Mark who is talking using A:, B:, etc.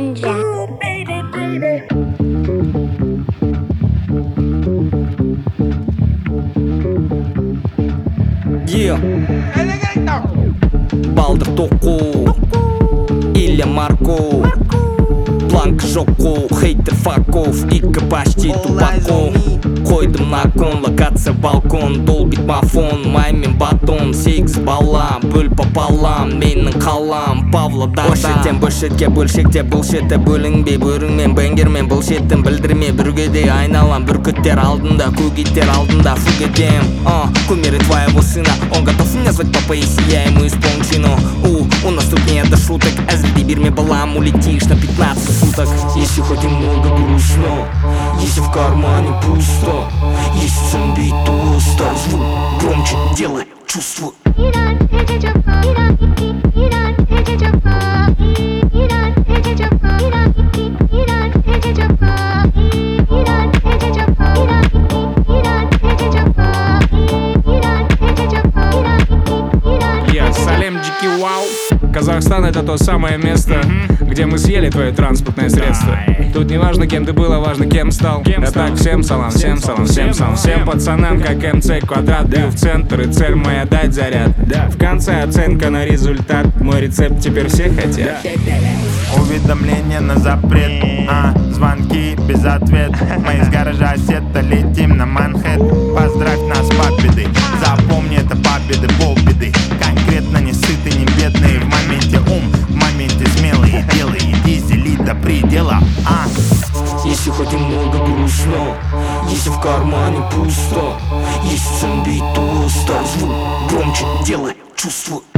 A: Ganja.
B: Yeah. Балдыр тоқу Илья Марко Бланк жоқу Хейтер факов Икі почти тупаков Қойдым на кон Локация балкон Долбит мафон Маймен батон 8 бала Бөл пополам Менің қалам Павлодарда Бөлшеттен бөлшетке бөлшекте Бұлшетте бөлінбей Бөріңмен бәңгермен Бұлшеттен білдірме Бүргеде айналам Бүркіттер алдында Көгиттер алдында Фугедем Кумиры твоего сына Он готов меня звать папа, если я ему исполню чину. У нас тут нет до шуток. Азли бирме балам, улетишь на 15 суток. Если хоть немного грустно, если в кармане пусто, если зомби пусто, звук громче, делай, чувствуй.
C: Салем Дикий Вау. Казахстан — это то самое место, где мы съели твое транспортное средство. Тут не важно, кем ты был, а важно, кем стал. Так, всем салам, всем салам, всем салам. Всем пацанам, как МЦ квадрат. Бью в центр, и цель моя дать заряд. В конце оценка на результат. Мой рецепт теперь все хотят.
D: Уведомление на запрет, звонки без ответ. Мы из гаража сета летим на Манхэттен. Поздравь нас с победой. Запомни, это победы, полбеды. Конкретно не сыты, не бедные. В моменте ум, в моменте смелые. Делай, дизели до предела.
B: Если хоть немного грустно, если в кармане пусто, если зомби пусто, звук громче, делай, чувствуй.